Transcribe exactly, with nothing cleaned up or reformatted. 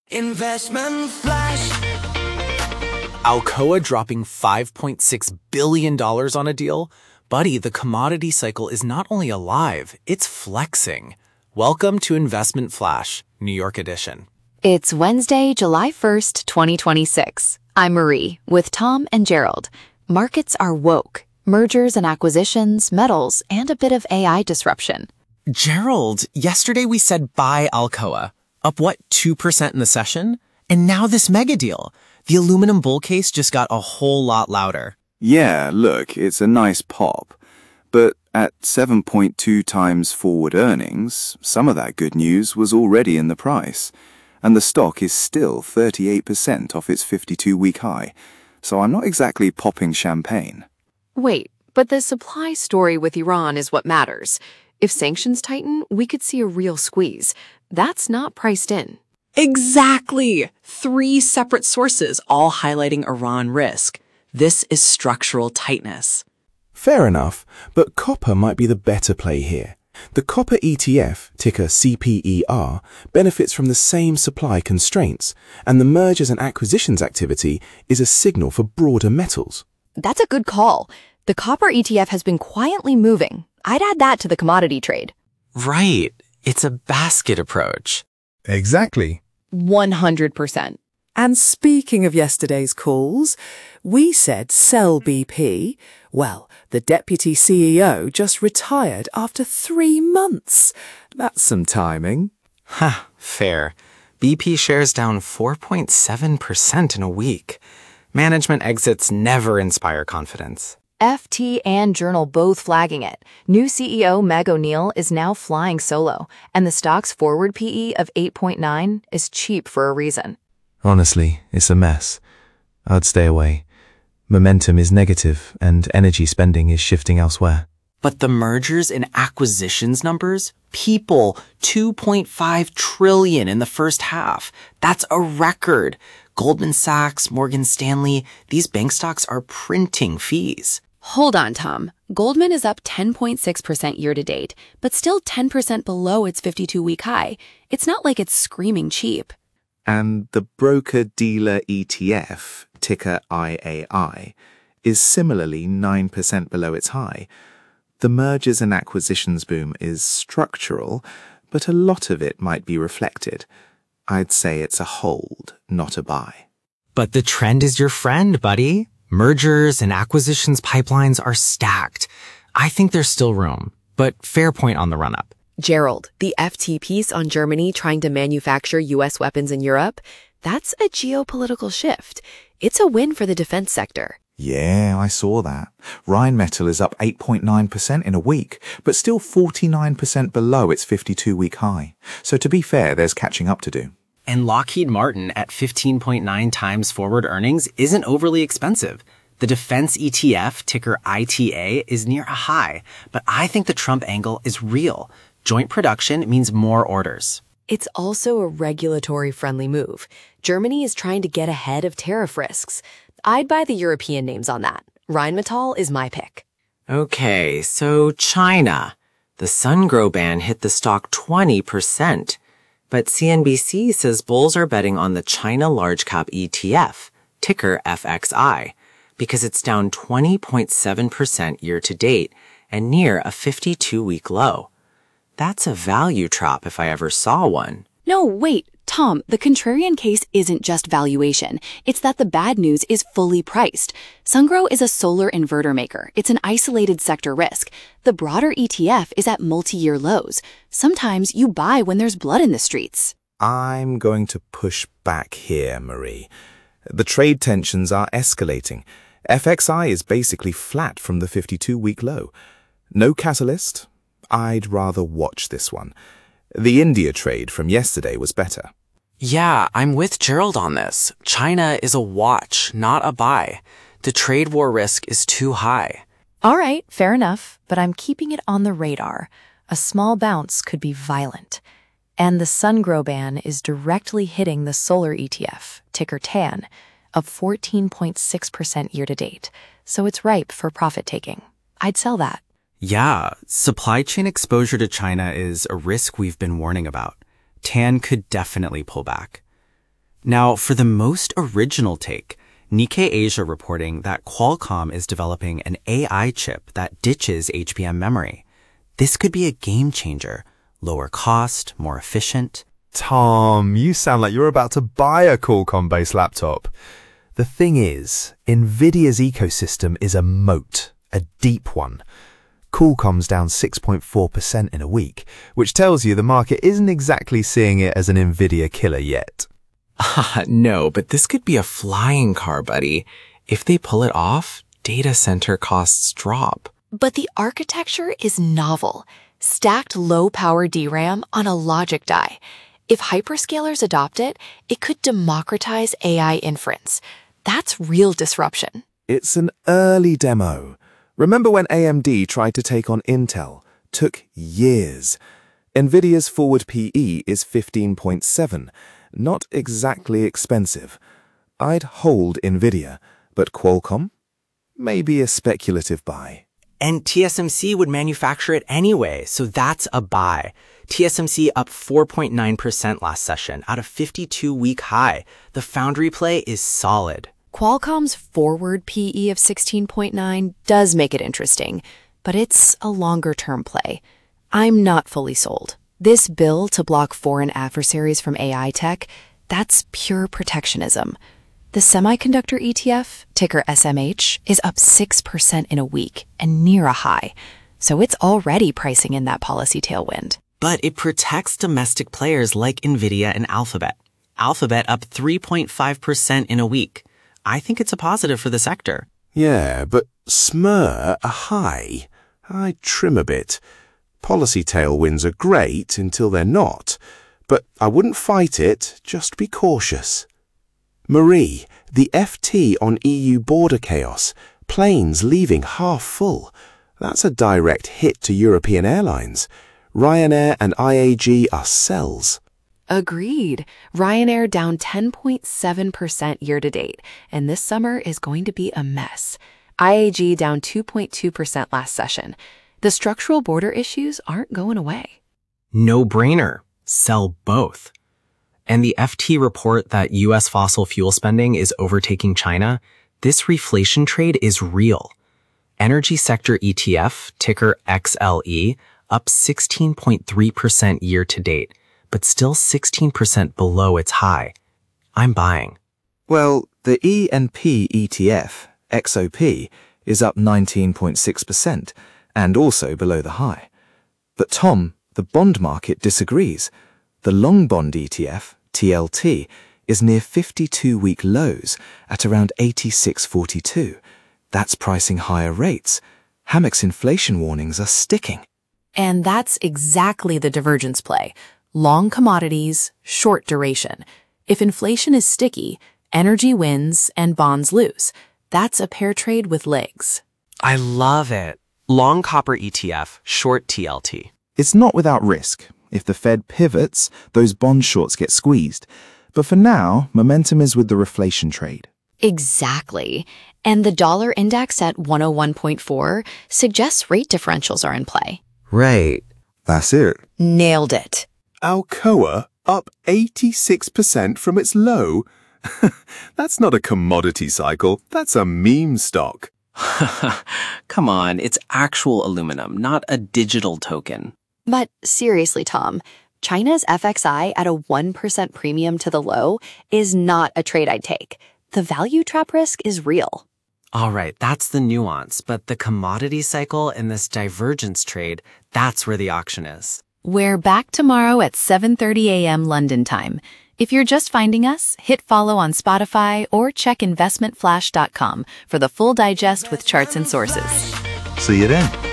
Investment Flash. Alcoa dropping five point six billion dollars on a deal? Buddy, the commodity cycle is not only alive, it's flexing. Welcome to Investment Flash, New York edition. It's Wednesday, July first, twenty twenty-six. I'm Marie with Tom and Gerald. Markets are woke. Mergers and acquisitions, metals, and a bit of A I disruption. Gerald, yesterday we said buy Alcoa. Up what, two percent in the session? And now this mega deal. The aluminum bull case just got a whole lot louder. Yeah, look, it's a nice pop. But at seven point two times forward earnings, some of that good news was already in the price. And the stock is still thirty-eight percent off its fifty-two week high. So I'm not exactly popping champagne. Wait, but the supply story with Iran is what matters. If sanctions tighten, we could see a real squeeze. That's not priced in. Exactly! Three separate sources all highlighting Iran risk. This is structural tightness. Fair enough, but copper might be the better play here. The copper E T F, ticker C P E R, benefits from the same supply constraints, and the mergers and acquisitions activity is a signal for broader metals. That's a good call. The copper E T F has been quietly moving. I'd add that to the commodity trade. Right. It's a basket approach. Exactly. one hundred percent. And speaking of yesterday's calls, we said sell B P. Well, the deputy C E O just retired after three months. That's some timing. Ha, fair. B P shares down four point seven percent in a week. Management exits never inspire confidence. F T and Journal both flagging it. New C E O Meg O'Neill is now flying solo, and the stock's forward P E of eight point nine is cheap for a reason. Honestly, it's a mess. I'd stay away. Momentum is negative, and energy spending is shifting elsewhere. But the mergers and acquisitions numbers? People, two point five trillion in the first half. That's a record. Goldman Sachs, Morgan Stanley, these bank stocks are printing fees. Hold on, Tom. Goldman is up ten point six percent year to date, but still ten percent below its fifty-two week high. It's not like it's screaming cheap. And the broker-dealer E T F, ticker I A I, is similarly nine percent below its high. The mergers and acquisitions boom is structural, but a lot of it might be reflected. I'd say it's a hold, not a buy. But the trend is your friend, buddy. Mergers and acquisitions pipelines are stacked. I think there's still room, but fair point on the run-up. Gerald, the F T piece on Germany trying to manufacture U S weapons in Europe, that's a geopolitical shift. It's a win for the defense sector. Yeah, I saw that. Rheinmetall is up eight point nine percent in a week, but still forty-nine percent below its fifty-two week high. So to be fair, there's catching up to do. And Lockheed Martin at fifteen point nine times forward earnings isn't overly expensive. The defense E T F, ticker I T A, is near a high, but I think the Trump angle is real. Joint production means more orders. It's also a regulatory-friendly move. Germany is trying to get ahead of tariff risks. I'd buy the European names on that. Rheinmetall is my pick. Okay, so China. The SunGrow ban hit the stock twenty percent. But C N B C says bulls are betting on the China Large Cap E T F, ticker F X I, because it's down twenty point seven percent year to date and near a fifty-two week low. That's a value trap if I ever saw one. No, wait, Tom, the contrarian case isn't just valuation. It's that the bad news is fully priced. SunGrow is a solar inverter maker. It's an isolated sector risk. The broader E T F is at multi-year lows. Sometimes you buy when there's blood in the streets. I'm going to push back here, Marie. The trade tensions are escalating. F X I is basically flat from the fifty-two week low. No catalyst. I'd rather watch this one. The India trade from yesterday was better. Yeah, I'm with Gerald on this. China is a watch, not a buy. The trade war risk is too high. All right, fair enough, but I'm keeping it on the radar. A small bounce could be violent. And the SunGrow ban is directly hitting the solar E T F, ticker T A N, up fourteen point six percent year to date. So it's ripe for profit taking. I'd sell that. Yeah, supply chain exposure to China is a risk we've been warning about. T A N could definitely pull back. Now, for the most original take, Nikkei Asia reporting that Qualcomm is developing an A I chip that ditches H B M memory. This could be a game changer. Lower cost, more efficient. Tom, you sound like you're about to buy a Qualcomm-based laptop. The thing is, NVIDIA's ecosystem is a moat, a deep one. Qualcomm's down six point four percent in a week, which tells you the market isn't exactly seeing it as an NVIDIA killer yet. Ah, no, but this could be a flying car, buddy. If they pull it off, data center costs drop. But the architecture is novel. Stacked low-power D RAM on a logic die. If hyperscalers adopt it, it could democratize A I inference. That's real disruption. It's an early demo. Remember when A M D tried to take on Intel? Took years. NVIDIA's forward P E is fifteen point seven. Not exactly expensive. I'd hold NVIDIA, but Qualcomm? Maybe a speculative buy. And T S M C would manufacture it anyway, so that's a buy. T S M C up four point nine percent last session at a fifty-two week high. The foundry play is solid. Qualcomm's forward P E of sixteen point nine does make it interesting, but it's a longer-term play. I'm not fully sold. This bill to block foreign adversaries from A I tech, that's pure protectionism. The semiconductor E T F, ticker S M H, is up six percent in a week and near a high, so it's already pricing in that policy tailwind. But it protects domestic players like NVIDIA and Alphabet. Alphabet up three point five percent in a week. I think it's a positive for the sector. Yeah, but S M R a high. I'd trim a bit. Policy tailwinds are great until they're not, but I wouldn't fight it, just be cautious. Marie, the F T on E U border chaos, planes leaving half full. That's a direct hit to European airlines. Ryanair and I A G are sells. Agreed. Ryanair down ten point seven percent year-to-date, and this summer is going to be a mess. I A G down two point two percent last session. The structural border issues aren't going away. No brainer. Sell both. And the F T report that U S fossil fuel spending is overtaking China, this reflation trade is real. Energy sector E T F, ticker X L E, up sixteen point three percent year to date, but still sixteen percent below its high. I'm buying. Well, the E and P E T F, X O P, is up nineteen point six percent and also below the high. But Tom, the bond market disagrees. The long bond E T F, T L T, is near fifty-two week lows at around eighty-six forty-two. That's pricing higher rates. Hammock's inflation warnings are sticking. And that's exactly the divergence play. Long commodities, short duration. If inflation is sticky, energy wins and bonds lose. That's a pair trade with legs. I love it. Long copper E T F, short T L T. It's not without risk. If the Fed pivots, those bond shorts get squeezed. But for now, momentum is with the reflation trade. Exactly. And the dollar index at one oh one point four suggests rate differentials are in play. Right. That's it. Nailed it. Alcoa up eighty-six percent from its low. That's not a commodity cycle. That's a meme stock. Come on, it's actual aluminum, not a digital token. But seriously, Tom, China's F X I at a one percent premium to the low is not a trade I'd take. The value trap risk is real. All right, that's the nuance, but the commodity cycle and this divergence trade, that's where the auction is. We're back tomorrow at seven thirty a.m. London time. If you're just finding us, hit follow on Spotify or check investment flash dot com for the full digest with charts and sources. See you then.